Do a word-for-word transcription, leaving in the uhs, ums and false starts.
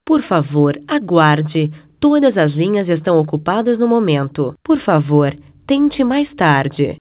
Por favor, aguarde. Todas as linhas estão ocupadas no momento. Por favor, tente mais tarde.